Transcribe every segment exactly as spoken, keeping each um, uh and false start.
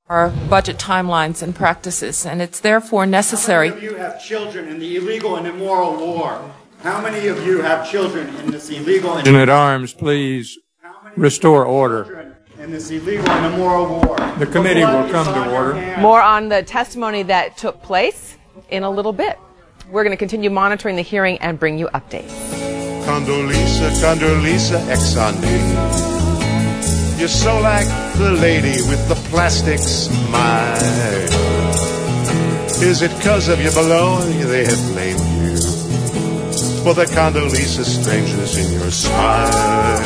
our budget timelines and practices, and it's therefore necessary. How many of you have children in the illegal and immoral war? How many of you have children in this illegal and Sergeant at Arms, please restore order. in this illegal and immoral war? The committee will come to order. More on the testimony that took place in a little bit. We're going to continue monitoring the hearing and bring you updates. Condoleezza, Condoleezza Exxon. You're so like the lady with the plastic smile. Is it 'cause of your baloney they have blamed you for the Condoleezza strangeness in your smile?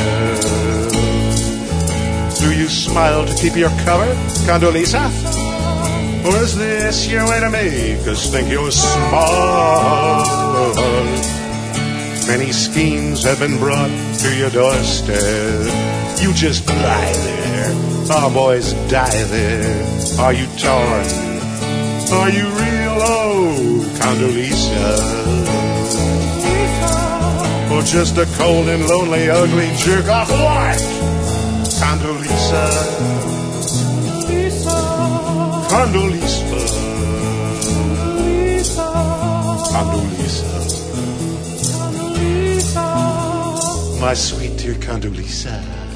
Do you smile to keep your cover, Condoleezza? Or is this your way to make us think you're smart? Many schemes have been brought to your doorstep. You just lie there. Our boys die there. Are you torn? Are you real old, Condoleezza? Or just a cold and lonely, ugly jerk off what? Condoleezza. Condoleezza. Condoleezza. My sweet dear Condoleezza.